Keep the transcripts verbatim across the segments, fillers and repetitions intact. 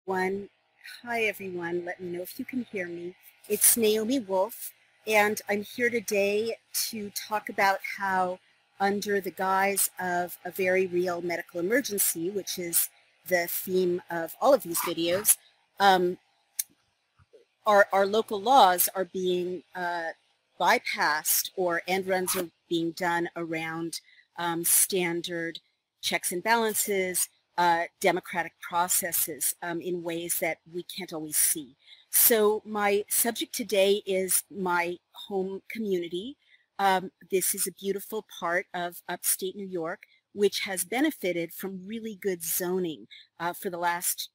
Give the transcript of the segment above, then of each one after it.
One, hi everyone, let me know if you can hear me. It's Naomi Wolf, and I'm here today to talk about how, under the guise of a very real medical emergency, which is the theme of all of these videos, um, our, our local laws are being uh, bypassed, or end runs are being done around um, standard checks and balances, uh, democratic processes um, in ways that we can't always see. So my subject today is my home community. Um, this is a beautiful part of upstate New York, which has benefited from really good zoning uh, for the last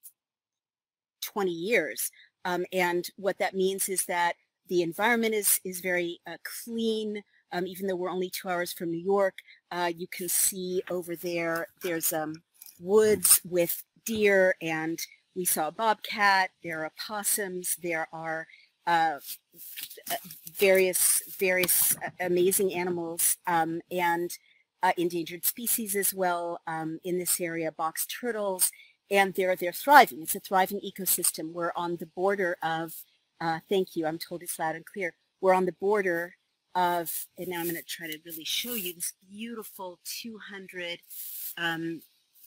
twenty years. Um, and what that means is that the environment is, is very uh, clean. Um, even though we're only two hours from New York, uh, you can see over there, there's um, woods with deer, and we saw a bobcat, there are opossums, there are uh, various, various amazing animals um, and uh, endangered species as well um, in this area, box turtles, and they're, they're thriving. It's a thriving ecosystem. We're on the border of, uh, thank you, I'm told it's loud and clear, we're on the border of, and now I'm going to try to really show you this beautiful two hundred um,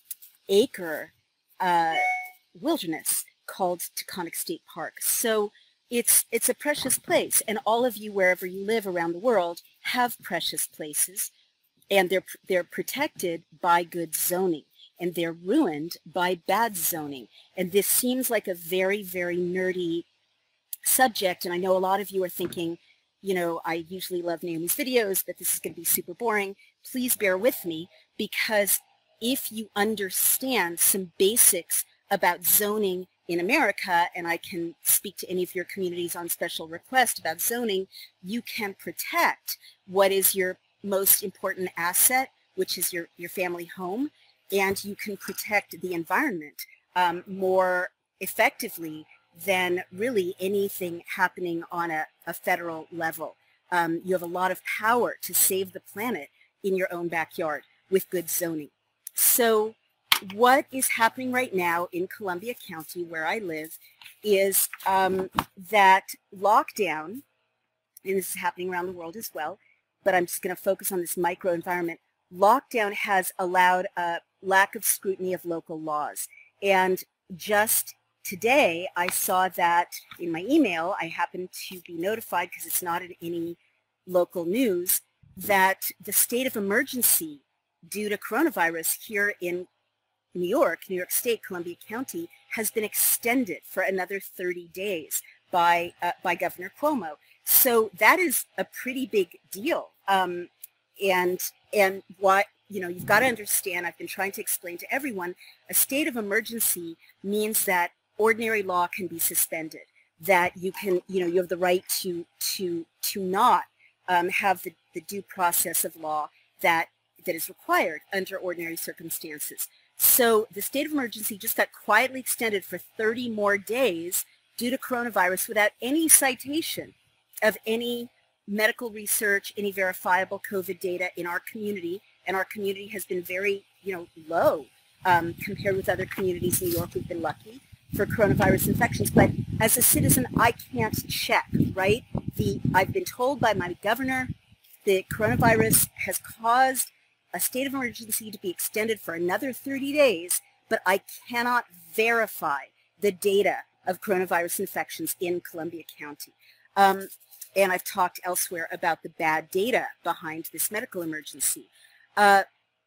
acre uh, wilderness called Taconic State Park. So it's, it's a precious place, and all of you, wherever you live around the world, have precious places, and they're, they're protected by good zoning, and they're ruined by bad zoning. And this seems like a very, very nerdy subject, and I know a lot of you are thinking, you know, I usually love Naomi's videos, but this is going to be super boring. Please bear with me, because if you understand some basics about zoning in America, and I can speak to any of your communities on special request about zoning, you can protect what is your most important asset, which is your, your family home, and you can protect the environment um, more effectively than really anything happening on a, a federal level. Um, you have a lot of power to save the planet in your own backyard with good zoning. So what is happening right now in Columbia County, where I live, is um, that lockdown, and this is happening around the world as well, but I'm just going to focus on this microenvironment. Lockdown has allowed a lack of scrutiny of local laws. And just today, I saw that in my email, I happened to be notified, because it's not in any local news, that the state of emergency due to coronavirus here in New York, New York State, Columbia County, has been extended for another thirty days by, uh, by Governor Cuomo. So that is a pretty big deal. Um, and, and what, you know, you've got to understand, I've been trying to explain to everyone, a state of emergency means that ordinary law can be suspended, that you can, you know, you have the right to, to, to not um, have the, the due process of law that, that is required under ordinary circumstances. So the state of emergency just got quietly extended for thirty more days due to coronavirus without any citation of any medical research, any verifiable COVID data in our community. And our community has been very, you know, low um, compared with other communities in New York. We've been lucky for coronavirus infections. But as a citizen, I can't check, right? The, I've been told by my governor that coronavirus has caused a state of emergency to be extended for another thirty days, but I cannot verify the data of coronavirus infections in Columbia County. Um, and I've talked elsewhere about the bad data behind this medical emergency. Uh,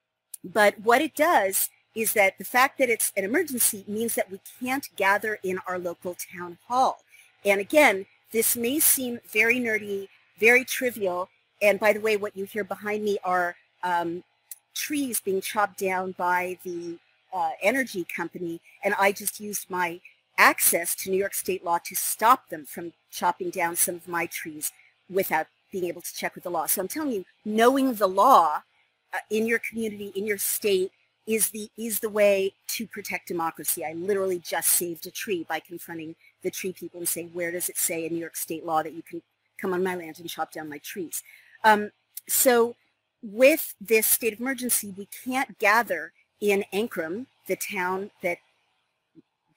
but what it does is that the fact that it's an emergency means that we can't gather in our local town hall. And again, this may seem very nerdy, very trivial. And by the way, what you hear behind me are um, trees being chopped down by the uh, energy company, and I just used my access to New York state law to stop them from chopping down some of my trees without being able to check with the law. So I'm telling you, knowing the law uh, in your community, in your state, is the, is the way to protect democracy. I literally just saved a tree by confronting the tree people and saying, where does it say in New York state law that you can come on my land and chop down my trees? Um, so with this state of emergency, we can't gather in Ankrum, the town that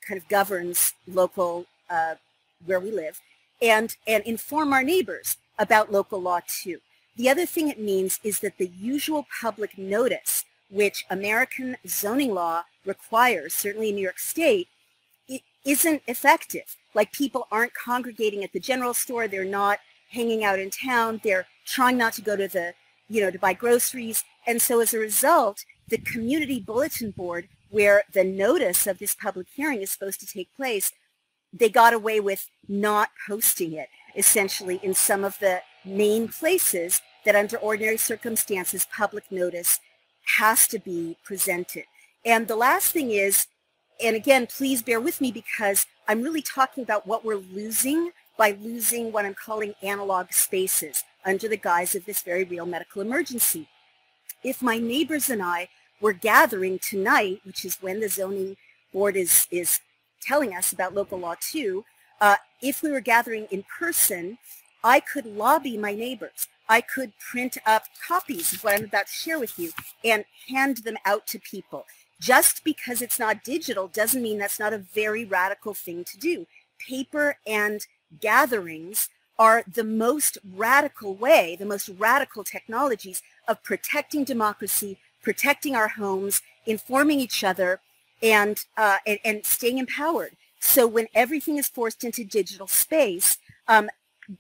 kind of governs local, uh, where we live, and, and inform our neighbors about local law two. The other thing it means is that the usual public notice, which American zoning law requires, certainly in New York State, it isn't effective. Like, people aren't congregating at the general store, they're not hanging out in town, they're trying not to go to the, you know, to buy groceries. And so as a result, the community bulletin board, where the notice of this public hearing is supposed to take place, they got away with not posting it, essentially, in some of the main places that under ordinary circumstances public notice has to be presented. And the last thing is, and again, please bear with me because I'm really talking about what we're losing by losing what I'm calling analog spaces under the guise of this very real medical emergency. If my neighbors and I were gathering tonight, which is when the zoning board is, is telling us about local law two, uh, if we were gathering in person, I could lobby my neighbors. I could print up copies of what I'm about to share with you and hand them out to people. Just because it's not digital doesn't mean that's not a very radical thing to do. Paper and gatherings are the most radical way, the most radical technologies of protecting democracy, protecting our homes, informing each other, and, uh, and, and staying empowered. So when everything is forced into digital space, um,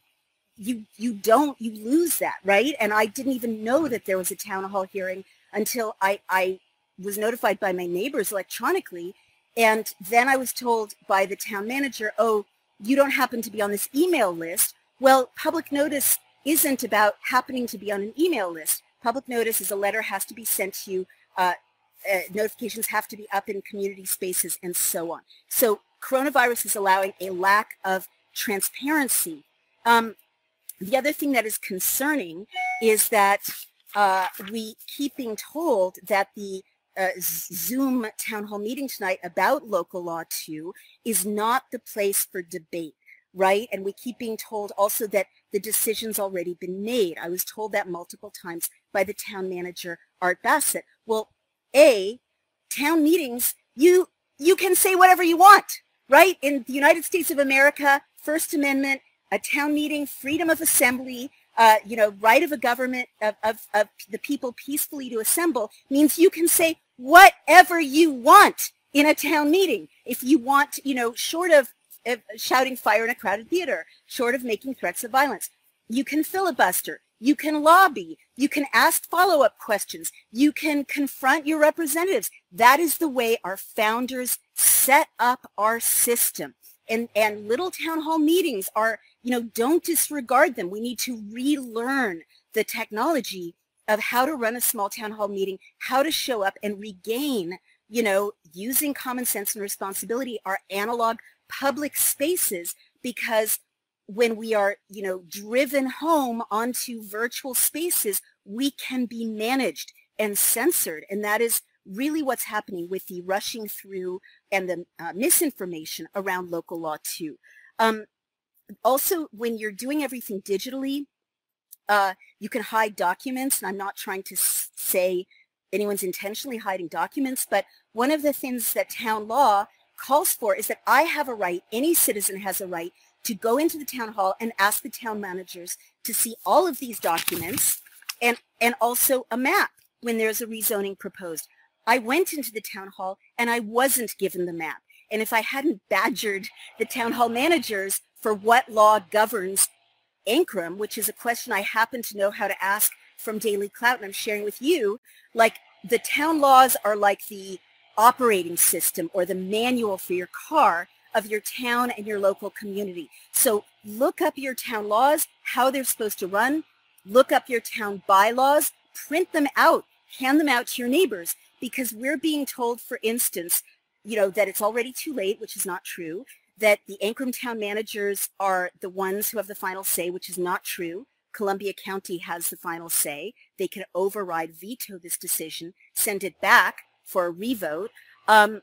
you, you don't, you lose that, right? And I didn't even know that there was a town hall hearing until I, I was notified by my neighbors electronically. And then I was told by the town manager, oh, you don't happen to be on this email list. Well, public notice isn't about happening to be on an email list. Public notice is a letter has to be sent to you. Uh, uh, notifications have to be up in community spaces and so on. So coronavirus is allowing a lack of transparency. Um, the other thing that is concerning is that uh, we keep being told that the uh, Zoom town hall meeting tonight about local law two is not the place for debate, right? And we keep being told also that the decision's already been made. I was told that multiple times by the town manager, Art Bassett. Well, A, town meetings, you, you can say whatever you want, right? In the United States of America, First Amendment, a town meeting, freedom of assembly, uh, you know, right of a government, of, of, of the people peacefully to assemble, means you can say whatever you want in a town meeting. If you want, you know, short of uh, shouting fire in a crowded theater, short of making threats of violence, you can filibuster, you can lobby, you can ask follow-up questions, you can confront your representatives. That is the way our founders set up our system. And, and little town hall meetings are, you know, don't disregard them. We need to relearn the technology of how to run a small town hall meeting, how to show up and regain, you know, using common sense and responsibility, our analog public spaces, because when we are, you know, driven home onto virtual spaces, we can be managed and censored. And that is really what's happening with the rushing through and the uh, misinformation around local law two. Um, also, when you're doing everything digitally, uh, you can hide documents, and I'm not trying to s say anyone's intentionally hiding documents, but one of the things that town law calls for is that I have a right, any citizen has a right, to go into the town hall and ask the town managers to see all of these documents and, and also a map when there's a rezoning proposed. I went into the town hall and I wasn't given the map. And if I hadn't badgered the town hall managers for what law governs Ancrum, which is a question I happen to know how to ask from Daily Clout, and I'm sharing with you, like the town laws are like the operating system or the manual for your car of your town and your local community. So look up your town laws, how they're supposed to run, look up your town bylaws, print them out, hand them out to your neighbors, because we're being told, for instance, you know, that it's already too late, which is not true, that the Ancrum town managers are the ones who have the final say, which is not true. Columbia County has the final say. They can override, veto this decision, send it back for a revote. Um,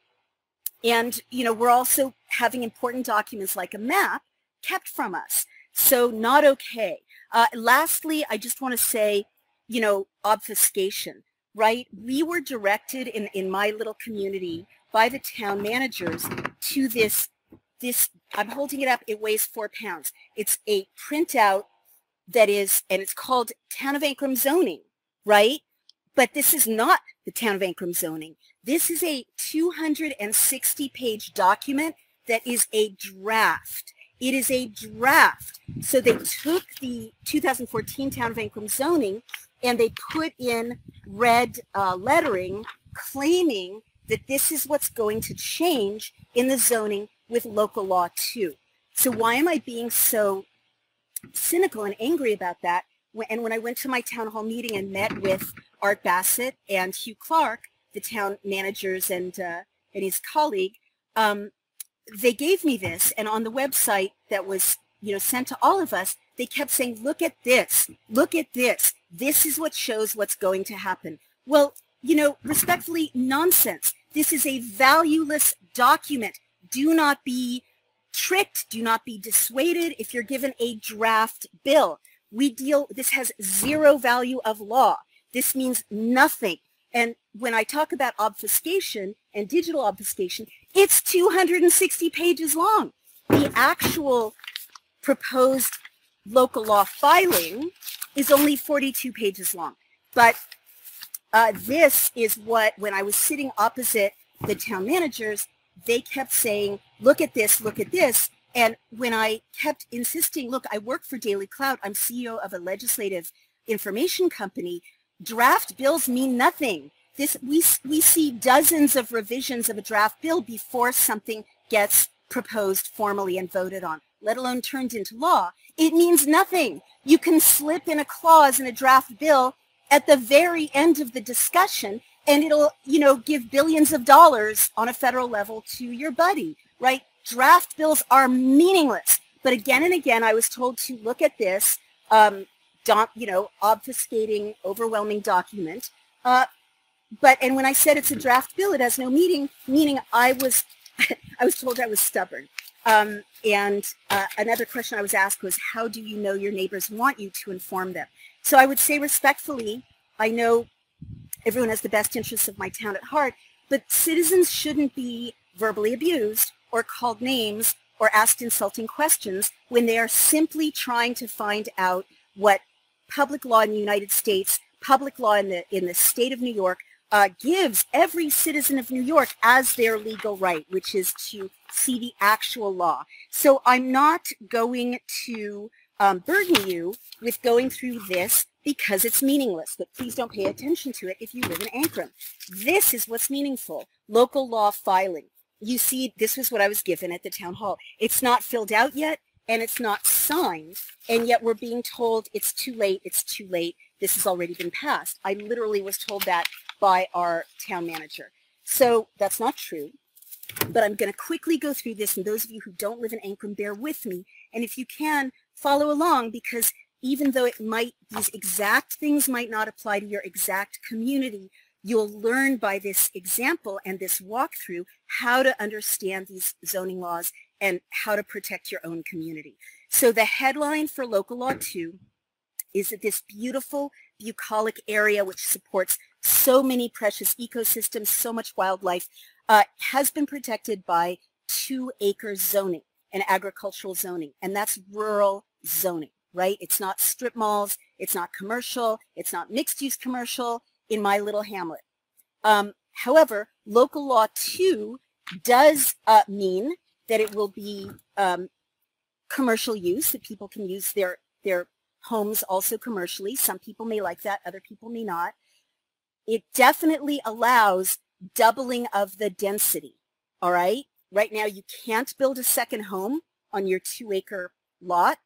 and, you know, we're also having important documents like a map kept from us. So not okay. Uh, lastly, I just want to say, you know, obfuscation, right? We were directed in, in my little community by the town managers to this, this, I'm holding it up, it weighs four pounds. It's a printout that is, and it's called Town of Ankrum zoning, right? But this is not the Town of Ankrum zoning. This is a two hundred sixty page document that is a draft. It is a draft. So they took the two thousand fourteen Town of Ankrum zoning and they put in red uh, lettering claiming that this is what's going to change in the zoning with local law two. So why am I being so cynical and angry about that? And when I went to my town hall meeting and met with Art Bassett and Hugh Clark, the town managers and, uh, and his colleague, um, they gave me this, and on the website that was, you know, sent to all of us, they kept saying, look at this, look at this. This is what shows what's going to happen. Well, you know, respectfully, nonsense. This is a valueless document. Do not be tricked. Do not be dissuaded if you're given a draft bill. We deal, this has zero value of law. This means nothing. And when I talk about obfuscation and digital obfuscation, it's two hundred sixty pages long. The actual proposed local law filing is only forty-two pages long. But uh, this is what, when I was sitting opposite the town managers, they kept saying, look at this, look at this. And when I kept insisting, look, I work for Daily Cloud, I'm C E O of a legislative information company, draft bills mean nothing. This, we, we see dozens of revisions of a draft bill before something gets proposed formally and voted on, let alone turned into law. It means nothing. You can slip in a clause in a draft bill at the very end of the discussion, and it'll, you know, give billions of dollars on a federal level to your buddy, right? Draft bills are meaningless. But again and again, I was told to look at this, um, don't, you know, obfuscating, overwhelming document. Uh, but, and when I said it's a draft bill, it has no meaning, meaning I was, I was told I was stubborn. Um, and uh, another question I was asked was, how do you know your neighbors want you to inform them? So I would say respectfully, I know everyone has the best interests of my town at heart, but citizens shouldn't be verbally abused or called names or asked insulting questions when they are simply trying to find out what public law in the United States, public law in the, in the state of New York, uh, gives every citizen of New York as their legal right, which is to see the actual law. So I'm not going to um, burden you with going through this because it's meaningless, but please don't pay attention to it if you live in Ankrum. This is what's meaningful, local law filing. You see, this was what I was given at the town hall. It's not filled out yet, and it's not signed, and yet we're being told it's too late, it's too late, this has already been passed. I literally was told that by our town manager. So that's not true, but I'm going to quickly go through this, and those of you who don't live in Ankrum, bear with me, and if you can, follow along, because even though it might, these exact things might not apply to your exact community, you'll learn by this example and this walkthrough how to understand these zoning laws and how to protect your own community. So the headline for Local Law two is that this beautiful bucolic area, which supports so many precious ecosystems, so much wildlife, uh, has been protected by two acre zoning and agricultural zoning, and that's rural zoning, right? It's not strip malls, it's not commercial, it's not mixed-use commercial in my little hamlet. Um, however, Local Law two does uh, mean that it will be um, commercial use, that people can use their, their homes also commercially. Some people may like that, other people may not. It definitely allows doubling of the density, all right? Right now, you can't build a second home on your two acre lot.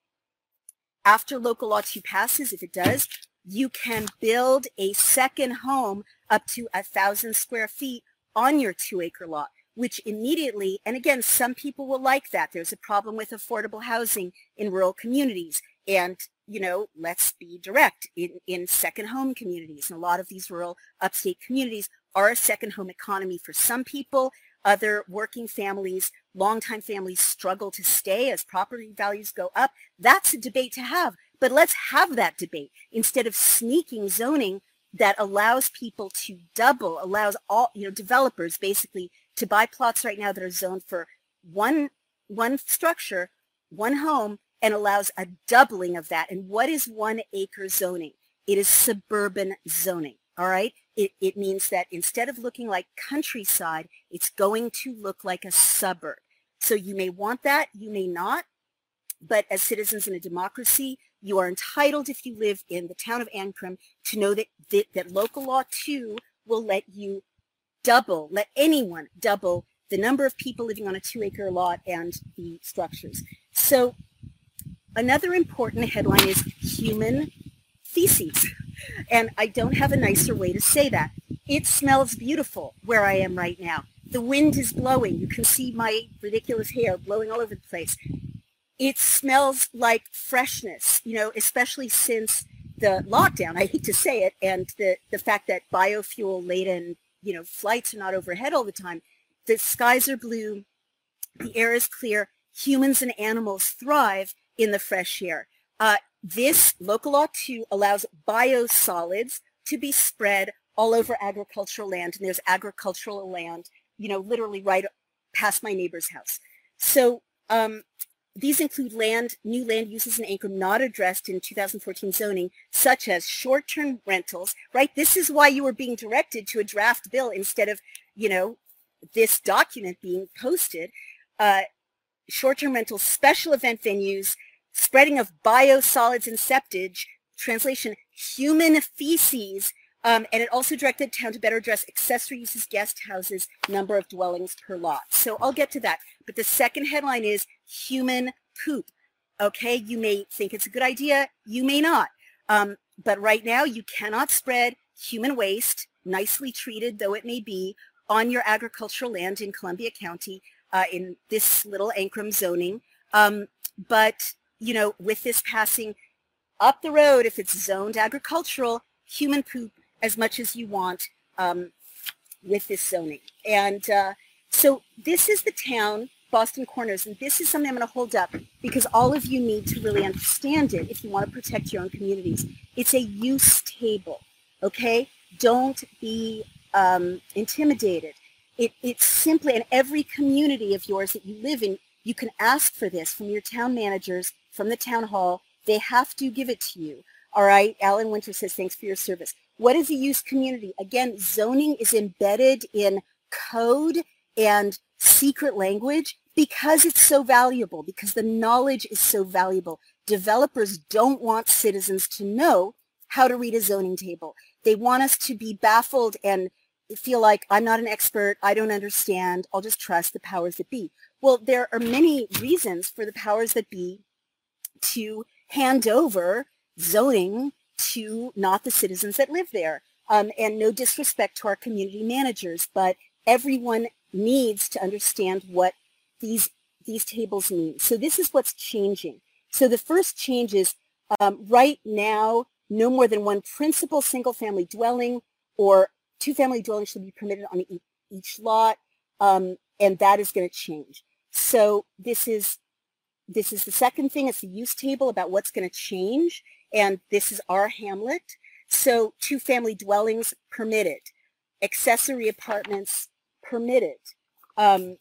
After Local Law two passes, if it does, you can build a second home up to a thousand square feet on your two acre lot, which immediately, and again, some people will like that. There's a problem with affordable housing in rural communities. And, you know, let's be direct, in, in second home communities, and a lot of these rural upstate communities are a second home economy for some people. Other working families, longtime families struggle to stay as property values go up. That's a debate to have, but let's have that debate instead of sneaking zoning that allows people to double, allows all, you know, developers basically to buy plots right now that are zoned for one, one structure, one home, and allows a doubling of that. And what is one acre zoning? It is suburban zoning, all right? It, it means that instead of looking like countryside, it's going to look like a suburb. So you may want that, you may not, but as citizens in a democracy, you are entitled, if you live in the town of Ancram, to know that, that, that local law two will let you double, let anyone double the number of people living on a two acre lot and the structures. So another important headline is human feces. And I don't have a nicer way to say that. It smells beautiful where I am right now. The wind is blowing. You can see my ridiculous hair blowing all over the place. It smells like freshness, you know, especially since the lockdown, I hate to say it, and the, the fact that biofuel-laden, you know, flights are not overhead all the time. The skies are blue, the air is clear, humans and animals thrive in the fresh air. Uh, this local law two allows biosolids to be spread all over agricultural land, and there's agricultural land, you know, literally right past my neighbor's house. So um, these include land, new land uses in Ancram not addressed in two thousand fourteen zoning, such as short-term rentals, right? This is why you were being directed to a draft bill instead of, you know, this document being posted. Uh, short-term rentals, special event venues, spreading of biosolids and septage, translation, human feces, um, and it also directed town to better address accessory uses, guest houses, number of dwellings per lot. So I'll get to that. But the second headline is human poop. Okay, you may think it's a good idea, you may not. Um, but right now you cannot spread human waste, nicely treated though it may be, on your agricultural land in Columbia County, uh, in this little Ancram zoning. Um, but, you know, with this passing up the road, if it's zoned agricultural, human poop as much as you want um, with this zoning. And uh, so this is the town, Boston Corners, and this is something I'm going to hold up because all of you need to really understand it if you want to protect your own communities. It's a use table, okay? Don't be um, intimidated. It, it's simply, in every community of yours that you live in, you can ask for this from your town managers, from the town hall. They have to give it to you. All right, Alan Winter says, thanks for your service. What is a use community? Again, zoning is embedded in code and secret language because it's so valuable, because the knowledge is so valuable. Developers don't want citizens to know how to read a zoning table. They want us to be baffled and feel like I'm not an expert, I don't understand, I'll just trust the powers that be. Well, there are many reasons for the powers that be to hand over zoning to not the citizens that live there. Um, and no disrespect to our community managers, but everyone needs to understand what these, these tables mean. So this is what's changing. So the first change is um, right now, no more than one principal single-family dwelling or two-family dwelling should be permitted on e each lot, um, and that is going to change. So this is this is the second thing. It's the use table about what's going to change, and this is our hamlet. So two-family dwellings permitted, accessory apartments permitted, um,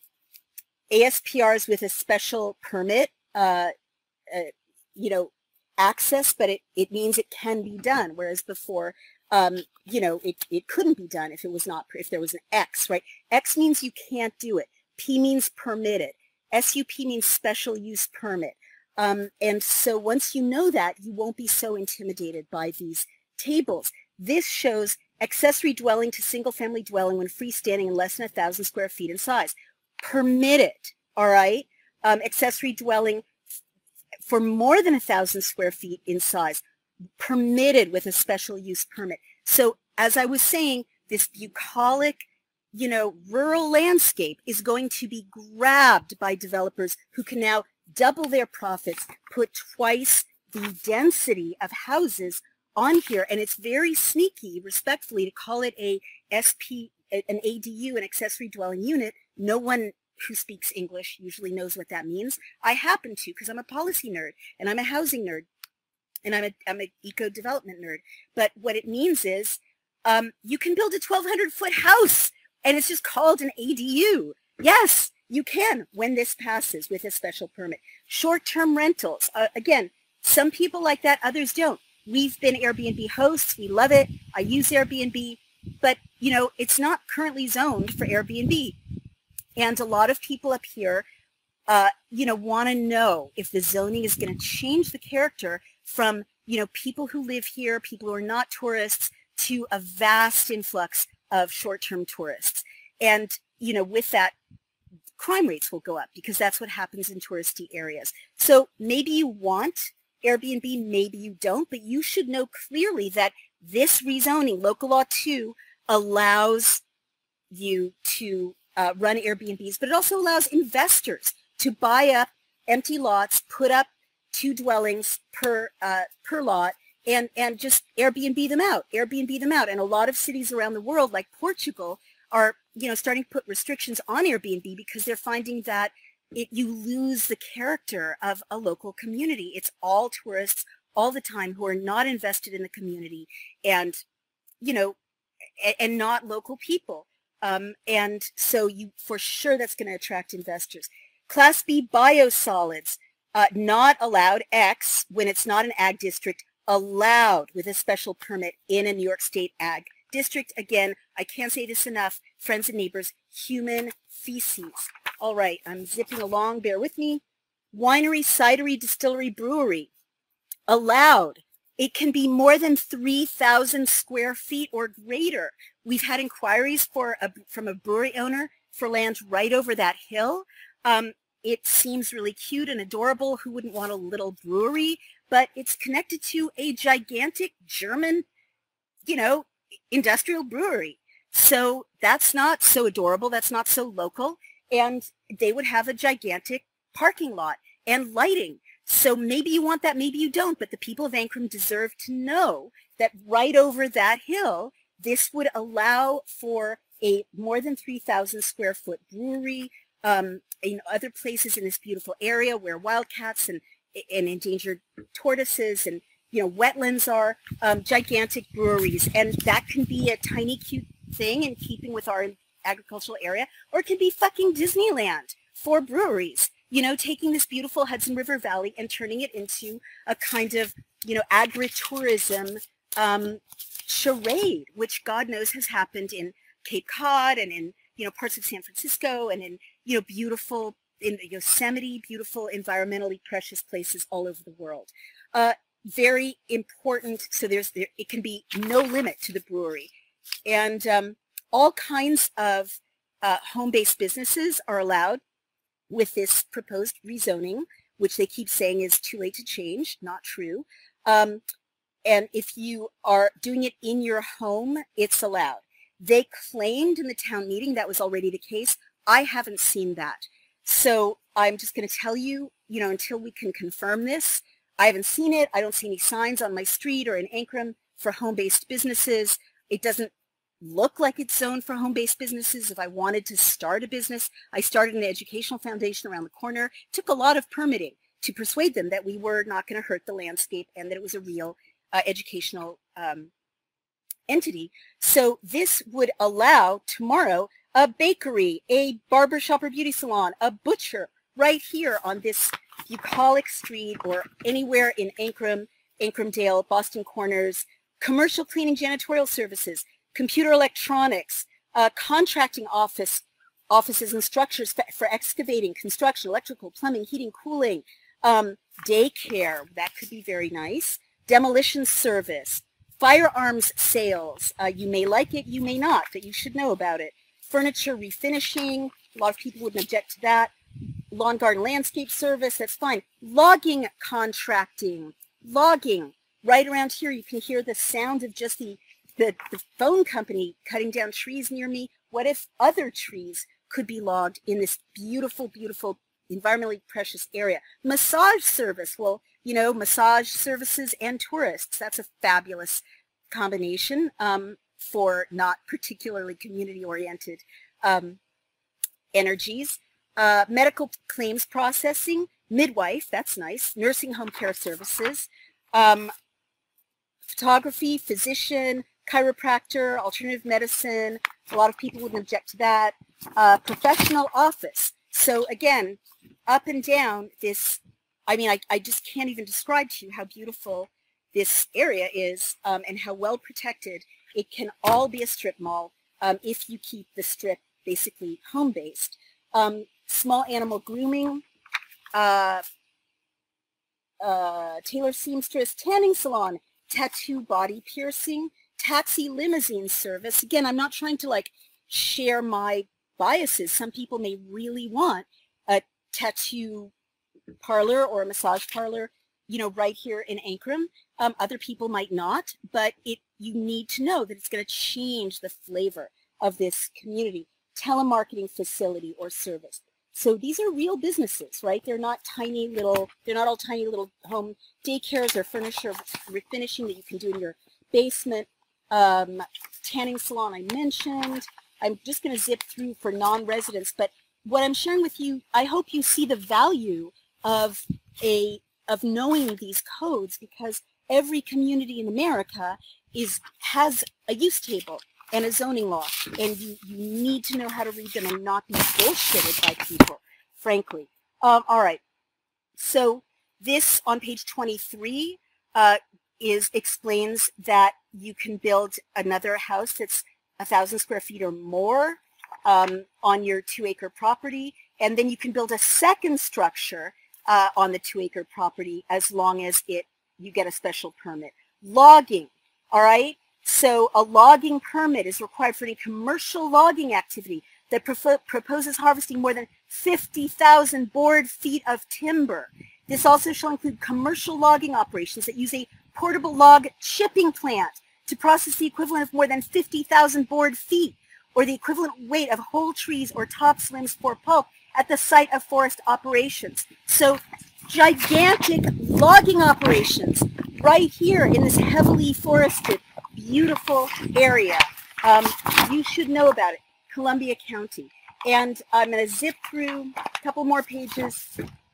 A S P Rs with a special permit, uh, uh, you know, access, but it, it means it can be done, whereas before, um, you know, it, it couldn't be done if it was not, if there was an X, right? X means you can't do it. P means permitted. S U P means special use permit. Um, and so once you know that, you won't be so intimidated by these tables. This shows accessory dwelling to single family dwelling when freestanding and less than a thousand square feet in size. Permitted, all right? Um, accessory dwelling for more than a thousand square feet in size, permitted with a special use permit. So as I was saying, this bucolic, you know, rural landscape is going to be grabbed by developers who can now double their profits, put twice the density of houses on here. And it's very sneaky, respectfully, to call it a S P, an A D U, an accessory dwelling unit. No one who speaks English usually knows what that means. I happen to, because I'm a policy nerd and I'm a housing nerd and I'm a, I'm an eco-development nerd. But what it means is Um, you can build a twelve hundred foot house and it's just called an A D U. Yes, you can when this passes with a special permit. Short-term rentals. Uh, again, some people like that, others don't. We've been Airbnb hosts. We love it. I use Airbnb, but you know, it's not currently zoned for Airbnb. And a lot of people up here, uh, you know, want to know if the zoning is going to change the character from, you know, people who live here, people who are not tourists, to a vast influx of short-term tourists. And, you know, with that, crime rates will go up because that's what happens in touristy areas. So maybe you want Airbnb, maybe you don't, but you should know clearly that this rezoning, Local Law two, allows you to uh, run Airbnbs, but it also allows investors to buy up empty lots, put up two dwellings per uh, per lot, and and just Airbnb them out, Airbnb them out. And a lot of cities around the world, like Portugal, are you know starting to put restrictions on Airbnb because they're finding that it you lose the character of a local community. It's all tourists all the time who are not invested in the community, and you know, and, and not local people. Um, and so you for sure that's going to attract investors. Class B biosolids, uh, not allowed. X, when it's not an ag district, allowed with a special permit in a New York State ag district. Again, I can't say this enough, friends and neighbors, human feces. All right, I'm zipping along, bear with me. Winery, cidery, distillery, brewery, allowed. It can be more than three thousand square feet or greater. We've had inquiries for a, from a brewery owner for land right over that hill. Um, it seems really cute and adorable. Who wouldn't want a little brewery? But it's connected to a gigantic German, you know, industrial brewery. So that's not so adorable. That's not so local. And they would have a gigantic parking lot and lighting. So maybe you want that, maybe you don't. But the people of Ankrum deserve to know that right over that hill, this would allow for a more than three thousand square foot brewery. Um, in other places in this beautiful area where wildcats and, and endangered tortoises and you know wetlands are, um, gigantic breweries, and that can be a tiny cute thing in keeping with our agricultural area, or it can be fucking Disneyland for breweries, you know, taking this beautiful Hudson River Valley and turning it into a kind of, you know, agritourism um, charade, which God knows has happened in Cape Cod and in, you know, parts of San Francisco and in, you know, beautiful, in Yosemite, beautiful, environmentally precious places all over the world. Uh, very important. So there's, there, it can be no limit to the brewery. And um, all kinds of uh, home-based businesses are allowed with this proposed rezoning, which they keep saying is too late to change. Not true. Um, and if you are doing it in your home, it's allowed. They claimed in the town meeting that was already the case. I haven't seen that. So I'm just going to tell you, you know, until we can confirm this, I haven't seen it. I don't see any signs on my street or in Ankrum for home-based businesses. It doesn't look like it's zoned for home-based businesses. If I wanted to start a business, I started an educational foundation around the corner. It took a lot of permitting to persuade them that we were not going to hurt the landscape and that it was a real uh, educational um, entity. So this would allow tomorrow a bakery, a barbershop or beauty salon, a butcher right here on this bucolic street or anywhere in Ankrum, Ankramdale, Boston Corners, commercial cleaning, janitorial services, computer electronics, uh, contracting office, offices and structures for, for excavating, construction, electrical, plumbing, heating, cooling, um, daycare, that could be very nice, demolition service, firearms sales, uh, you may like it, you may not, but you should know about it, furniture refinishing, a lot of people wouldn't object to that, lawn garden landscape service, that's fine, logging contracting, logging, right around here you can hear the sound of just the The, the phone company cutting down trees near me. What if other trees could be logged in this beautiful, beautiful, environmentally precious area? Massage service. Well, you know, massage services and tourists. That's a fabulous combination um, for not particularly community-oriented um, energies. Uh, medical claims processing. Midwife. That's nice. Nursing home care services. Um, photography, physician, chiropractor, alternative medicine. A lot of people wouldn't object to that. Uh, professional office. So again, up and down this, I mean, I, I just can't even describe to you how beautiful this area is um, and how well protected. It can all be a strip mall um, if you keep the strip basically home-based. Um, small animal grooming, uh, uh, tailor seamstress, tanning salon, tattoo body piercing, taxi limousine service. Again, I'm not trying to like share my biases. Some people may really want a tattoo parlor or a massage parlor, you know, right here in Ankrum. Um, other people might not, but it you need to know that it's going to change the flavor of this community. Telemarketing facility or service. So these are real businesses, right? They're not tiny little, they're not all tiny little home daycares or furniture refinishing that you can do in your basement. Um, tanning salon I mentioned. I'm just going to zip through for non-residents, but what I'm sharing with you, I hope you see the value of a of knowing these codes, because every community in America is has a use table and a zoning law, and you, you need to know how to read them and not be bullshitted by people, frankly. Um, all right, so this on page twenty-three uh, is explains that you can build another house that's a thousand square feet or more um, on your two acre property, and then you can build a second structure uh, on the two acre property as long as it you get a special permit. Logging, all right? So a logging permit is required for any commercial logging activity that pro proposes harvesting more than fifty thousand board feet of timber. This also shall include commercial logging operations that use a portable log chipping plant to process the equivalent of more than fifty thousand board feet, or the equivalent weight of whole trees or tops limbs for pulp at the site of forest operations. So gigantic logging operations right here in this heavily forested, beautiful area. Um, you should know about it, Columbia County. And I'm going to zip through a couple more pages.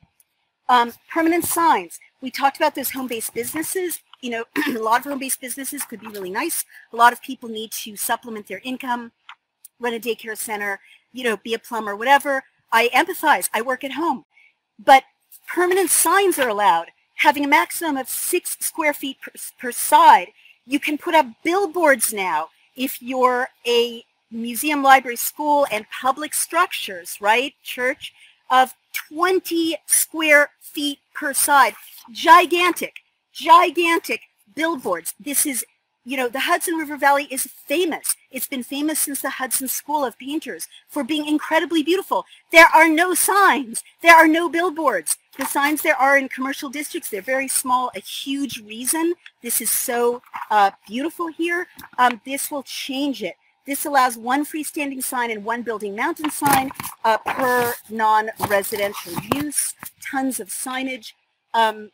Um, permanent signs. We talked about those home-based businesses. You know, a lot of home-based businesses could be really nice. A lot of people need to supplement their income, run a daycare center, you know, be a plumber, whatever. I empathize. I work at home. But permanent signs are allowed, having a maximum of six square feet per, per side. You can put up billboards now if you're a museum, library, school, and public structures, right? Church, of twenty square feet per side. Gigantic, gigantic billboards. This is, you know, the Hudson River Valley is famous. It's been famous since the Hudson School of Painters for being incredibly beautiful. There are no signs. There are no billboards. The signs there are in commercial districts, they're very small. A huge reason this is so uh, beautiful here. Um, this will change it. This allows one freestanding sign and one building mountain sign uh, per non-residential use. Tons of signage. Um,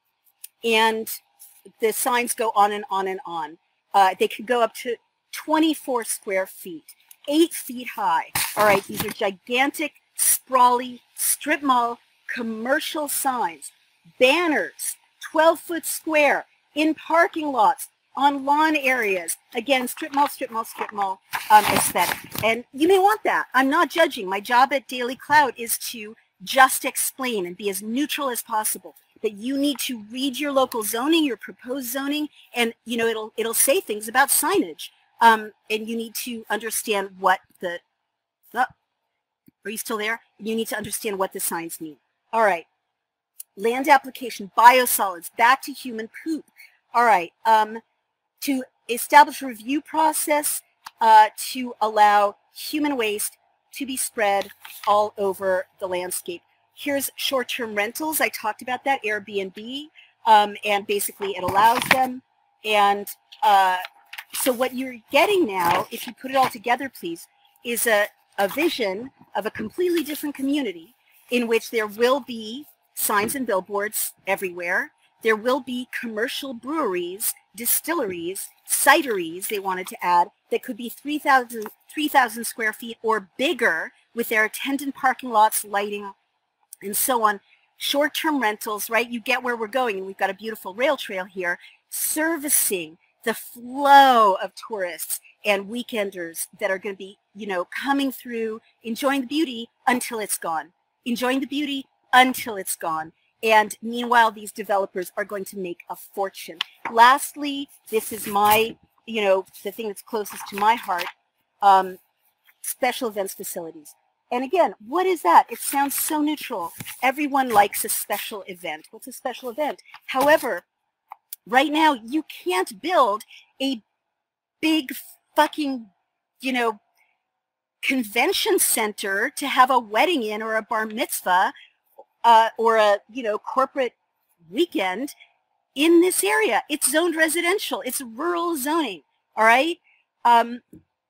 and the signs go on and on and on. Uh, they could go up to twenty-four square feet, eight feet high. All right, these are gigantic, sprawly, strip mall commercial signs, banners, twelve foot square, in parking lots, on lawn areas. Again, strip mall, strip mall, strip mall um, aesthetic. And you may want that. I'm not judging. My job at Daily Cloud is to just explain and be as neutral as possible. That you need to read your local zoning, your proposed zoning, and you know it'll it'll say things about signage. Um, and you need to understand what the. Oh, are you still there? You need to understand what the signs mean. All right. Land application, biosolids, back to human poop. All right. Um, to establish a review process uh, to allow human waste to be spread all over the landscape. Here's short-term rentals. I talked about that, Airbnb, um, and basically it allows them. And uh, so what you're getting now, if you put it all together, please, is a, a vision of a completely different community in which there will be signs and billboards everywhere. There will be commercial breweries, distilleries, cideries, they wanted to add, that could be three thousand square feet or bigger with their attendant parking lots, lighting, and so on. Short-term rentals, right? You get where we're going, and we've got a beautiful rail trail here, servicing the flow of tourists and weekenders that are going to be, you know, coming through, enjoying the beauty until it's gone, enjoying the beauty until it's gone. And meanwhile, these developers are going to make a fortune. Lastly, this is my, you know, the thing that's closest to my heart, um, special events facilities. And again, what is that? It sounds so neutral. Everyone likes a special event. What's a special event? However, right now, you can't build a big fucking, you know, convention center to have a wedding in or a bar mitzvah uh, or a, you know, corporate weekend in this area. It's zoned residential. It's rural zoning, all right? Um,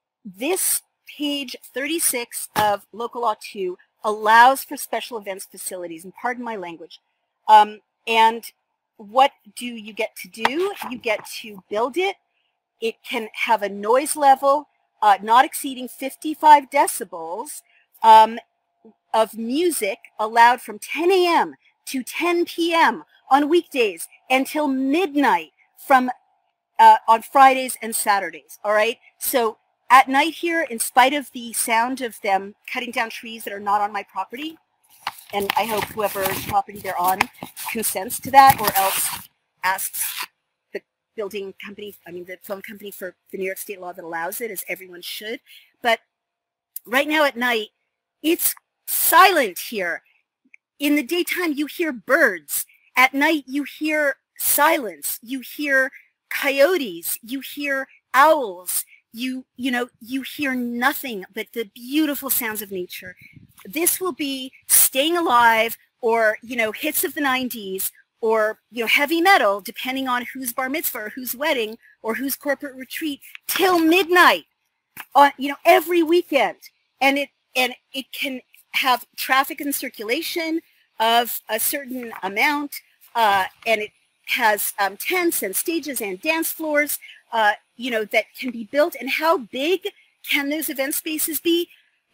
this page thirty-six of Local Law two allows for special events facilities, and pardon my language. Um, and what do you get to do? You get to build it. It can have a noise level uh, not exceeding fifty-five decibels um, of music allowed from ten a m to ten p m on weekdays until midnight from uh, on Fridays and Saturdays. All right. So at night here, in spite of the sound of them cutting down trees that are not on my property, and I hope whoever's property they're on consents to that, or else asks the building company, I mean the phone company for the New York State law that allows it, as everyone should. But right now at night, it's silent here. In the daytime, you hear birds. At night, you hear silence. You hear coyotes. You hear owls. You, you know, you hear nothing but the beautiful sounds of nature. This will be Staying Alive, or, you know, hits of the nineties, or, you know, heavy metal, depending on whose bar mitzvah or whose wedding or whose corporate retreat, till midnight on, you know, every weekend. And it, and it can have traffic and circulation of a certain amount, uh, and it has um, tents and stages and dance floors, uh, you know, that can be built. And how big can those event spaces be?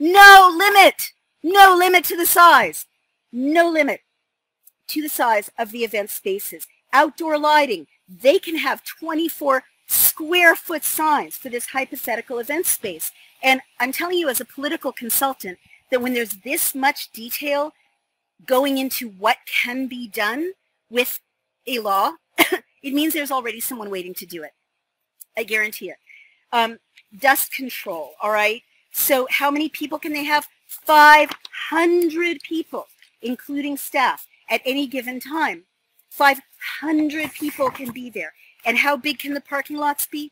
No limit. No limit to the size. No limit to the size of the event spaces. Outdoor lighting. They can have twenty-four square foot signs for this hypothetical event space. And I'm telling you as a political consultant that when there's this much detail going into what can be done with a law, it means there's already someone waiting to do it. I guarantee it. Um, dust control, all right? So how many people can they have? five hundred people, including staff, at any given time. five hundred people can be there. And how big can the parking lots be?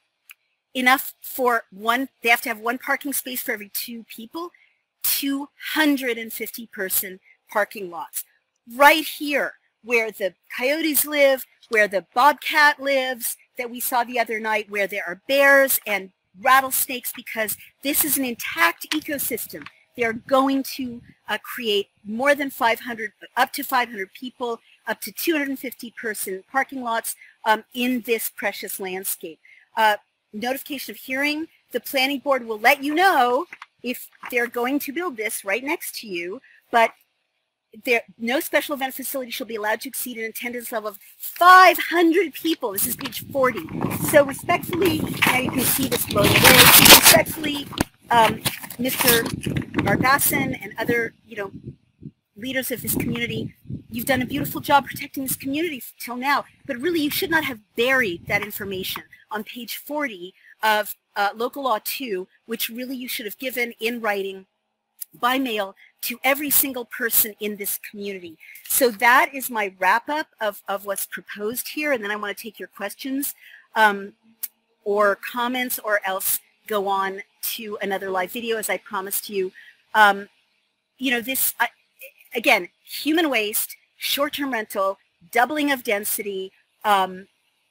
Enough for one, they have to have one parking space for every two people, two hundred fifty person parking lots. Right here, where the coyotes live, where the bobcat lives that we saw the other night, where there are bears and rattlesnakes, because this is an intact ecosystem. They're going to uh, create more than five hundred, up to five hundred people, up to two hundred fifty person parking lots um, in this precious landscape. Uh, notification of hearing, the planning board will let you know if they're going to build this right next to you, but there, no special event facility shall be allowed to exceed an attendance level of five hundred people. This is page forty. So respectfully, now you can see this below the respectfully, um, Mister Gargason and other, you know, leaders of this community, you've done a beautiful job protecting this community till now, but really you should not have buried that information on page forty of uh, Local Law two, which really you should have given in writing by mail to every single person in this community. So that is my wrap-up of, of what's proposed here, and then I want to take your questions um, or comments, or else go on to another live video, as I promised you. Um, you know, this, uh, again, human waste, short-term rental, doubling of density, um,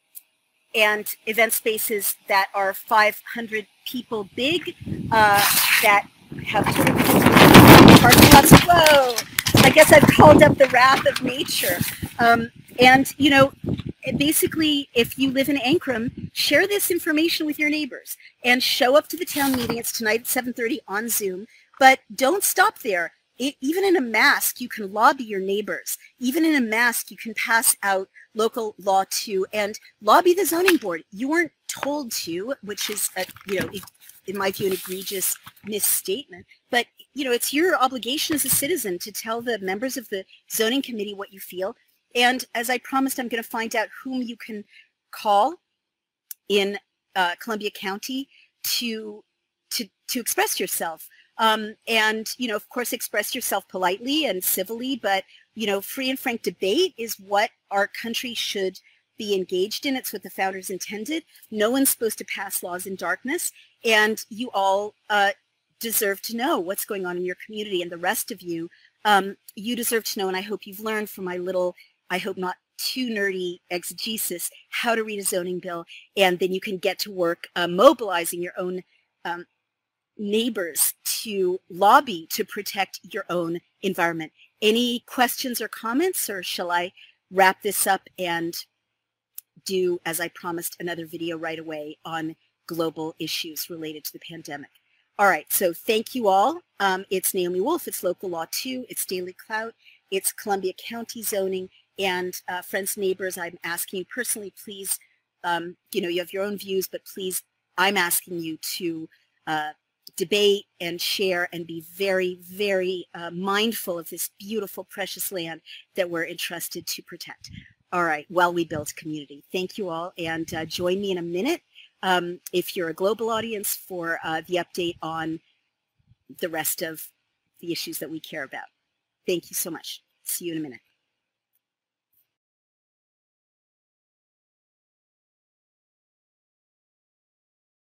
and event spaces that are five hundred people big, uh, that have parking lots. Whoa! I guess I've called up the wrath of nature. Um, and, you know, basically, if you live in Ankrum, share this information with your neighbors and show up to the town meeting. It's tonight at seven thirty on Zoom. But don't stop there. it, even in a mask, you can lobby your neighbors. Even in a mask, you can pass out local law two and lobby the zoning board. You weren't told to, which is, a, you know, in my view, an egregious misstatement. But, you know, it's your obligation as a citizen to tell the members of the zoning committee what you feel. And as I promised, I'm going to find out whom you can call in uh, Columbia County to, to, to express yourself. Um, and, you know, of course, express yourself politely and civilly, but, you know, free and frank debate is what our country should be engaged in. It's what the founders intended. No one's supposed to pass laws in darkness, and you all uh, deserve to know what's going on in your community. And the rest of you, um, you deserve to know, and I hope you've learned from my little, I hope not too nerdy exegesis, how to read a zoning bill, and then you can get to work uh, mobilizing your own um, neighbors to lobby to protect your own environment. Any questions or comments, or shall I wrap this up and do, as I promised, another video right away on global issues related to the pandemic? All right, so thank you all. Um, it's Naomi Wolf, it's Local Law two, it's Daily Clout, it's Columbia County Zoning, and uh, friends, neighbors, I'm asking you personally, please, um, you know, you have your own views, but please, I'm asking you to uh, debate and share and be very, very uh, mindful of this beautiful, precious land that we're entrusted to protect. All right, while we build community. Thank you all, and uh, join me in a minute um, if you're a global audience for uh, the update on the rest of the issues that we care about. Thank you so much. See you in a minute.